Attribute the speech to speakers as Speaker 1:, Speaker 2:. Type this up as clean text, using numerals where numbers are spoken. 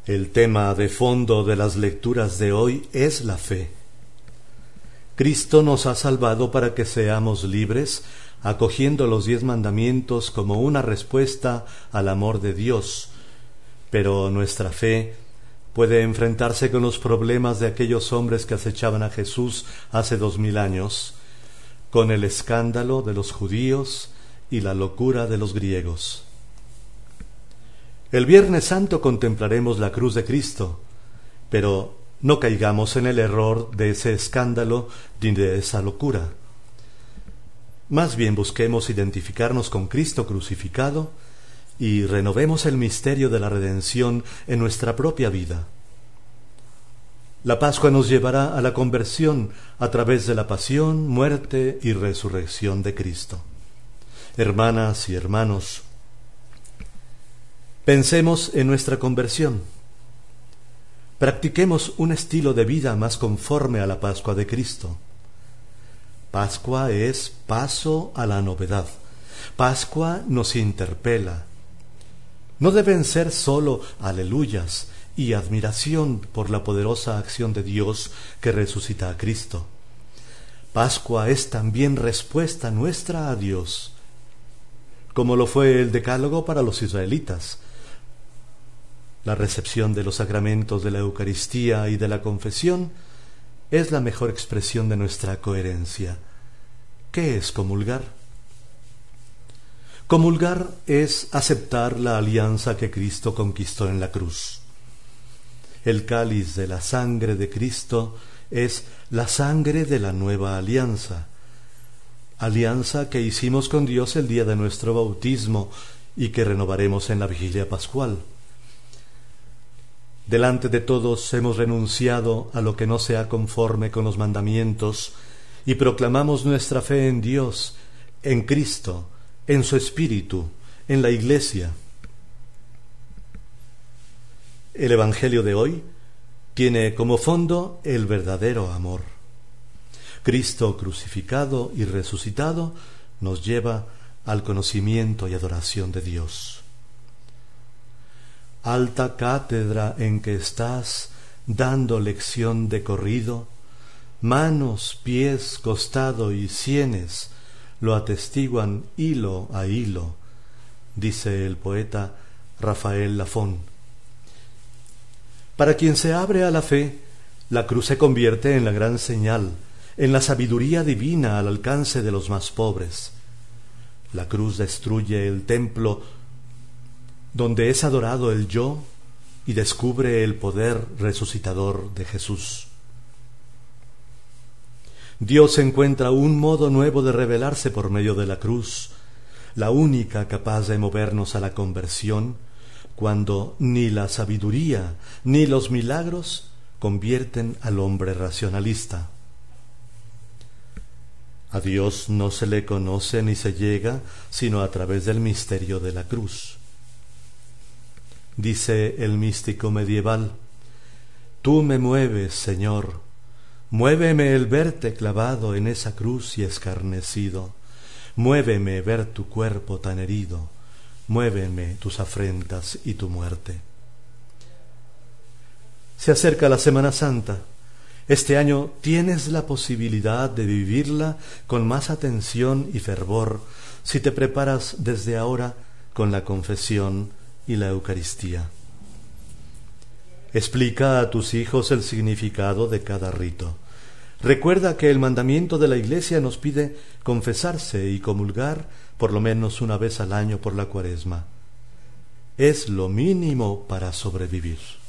Speaker 1: El tema de fondo de las lecturas de hoy es la fe. Cristo nos ha salvado para que seamos libres, acogiendo los 10 mandamientos como una respuesta al amor de Dios. Pero nuestra fe puede enfrentarse con los problemas de aquellos hombres que acechaban a Jesús hace 2000 años, con el escándalo de los judíos y la locura de los griegos. El Viernes Santo contemplaremos la cruz de Cristo, pero no caigamos en el error de ese escándalo ni de esa locura. Más bien busquemos identificarnos con Cristo crucificado y renovemos el misterio de la redención en nuestra propia vida. La Pascua nos llevará a la conversión a través de la pasión, muerte y resurrección de Cristo. Hermanas y hermanos, pensemos en nuestra conversión. Practiquemos un estilo de vida más conforme a la Pascua de Cristo. Pascua es paso a la novedad. Pascua nos interpela. No deben ser sólo aleluyas y admiración por la poderosa acción de Dios que resucita a Cristo. Pascua es también respuesta nuestra a Dios, como lo fue el Decálogo para los israelitas. La recepción de los sacramentos de la Eucaristía y de la confesión es la mejor expresión de nuestra coherencia. ¿Qué es comulgar? Comulgar es aceptar la alianza que Cristo conquistó en la cruz. El cáliz de la sangre de Cristo es la sangre de la nueva alianza, alianza que hicimos con Dios el día de nuestro bautismo y que renovaremos en la vigilia pascual. Delante de todos hemos renunciado a lo que no sea conforme con los mandamientos y proclamamos nuestra fe en Dios, en Cristo, en su Espíritu, en la Iglesia. El Evangelio de hoy tiene como fondo el verdadero amor. Cristo crucificado y resucitado nos lleva al conocimiento y adoración de Dios. Alta cátedra en que estás dando lección de corrido, manos, pies, costado y sienes lo atestiguan hilo a hilo, dice el poeta Rafael Lafón. Para quien se abre a la fe, la cruz se convierte en la gran señal, en la sabiduría divina al alcance de los más pobres. La cruz destruye el templo donde es adorado el yo y descubre el poder resucitador de Jesús. Dios encuentra un modo nuevo de revelarse por medio de la cruz, la única capaz de movernos a la conversión, cuando ni la sabiduría ni los milagros convierten al hombre racionalista. A Dios no se le conoce ni se llega sino a través del misterio de la cruz. Dice el místico medieval: Tú me mueves, Señor, muéveme el verte clavado en esa cruz y escarnecido, muéveme ver tu cuerpo tan herido, muéveme tus afrentas y tu muerte. Se acerca la Semana Santa. Este año tienes la posibilidad de vivirla con más atención y fervor si te preparas desde ahora con la confesión y la Eucaristía. Explica a tus hijos el significado de cada rito. Recuerda que el mandamiento de la Iglesia nos pide confesarse y comulgar por lo menos una vez al año por la Cuaresma. Es lo mínimo para sobrevivir.